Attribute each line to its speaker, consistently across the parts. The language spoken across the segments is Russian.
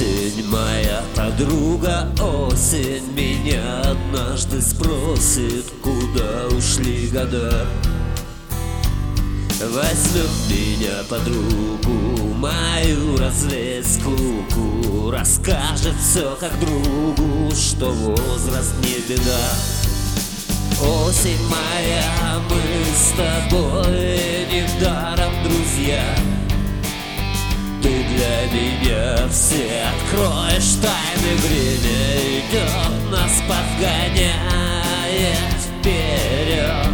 Speaker 1: Осень, моя подруга, осень меня однажды спросит, куда ушли года. Возьмет меня под руку, мою развеет скуку, расскажет все как другу, что возраст не беда. Осень моя, мы с тобой недаром друзья. Ты для меня все откроешь тайны, время идет, нас подгоняет вперед.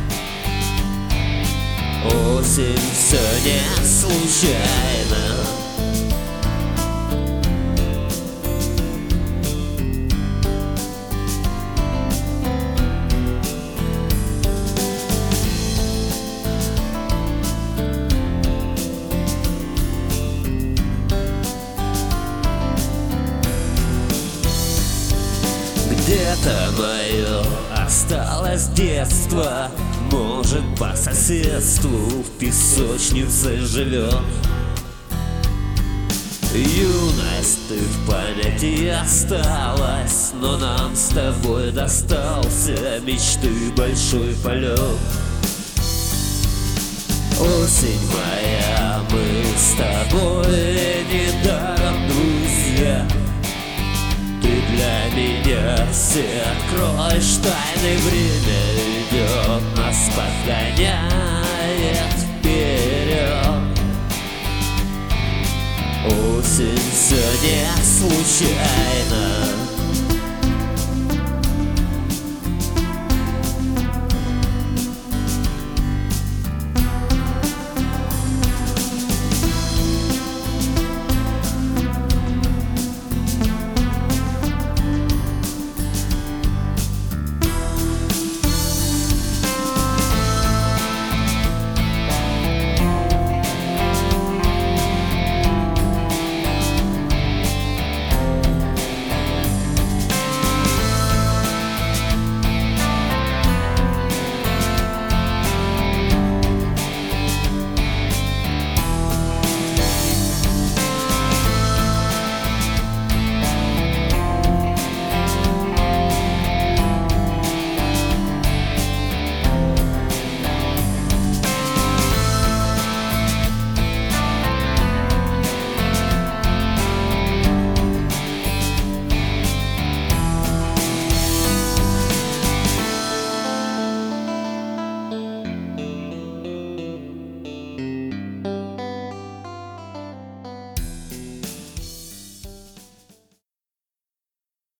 Speaker 1: Осень все не случайно. Где-то мое осталось детство, может, по соседству в песочнице живет. Юность ты в памяти осталась, но нам с тобой достался мечты большой полет. Осень моя, мы с тобой недаром друзья. Ты для меня все откроешь тайны, время идет, нас подгоняет вперед. Осень все не случайно.